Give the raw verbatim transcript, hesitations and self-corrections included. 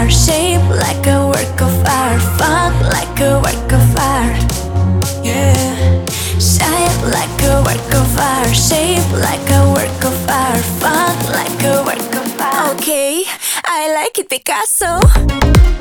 art, shape like a work of art, fuck like a work of art. Yeah, shape like a work of art, shape like a work of art, fuck like a work of art. Okay, I like it, Picasso.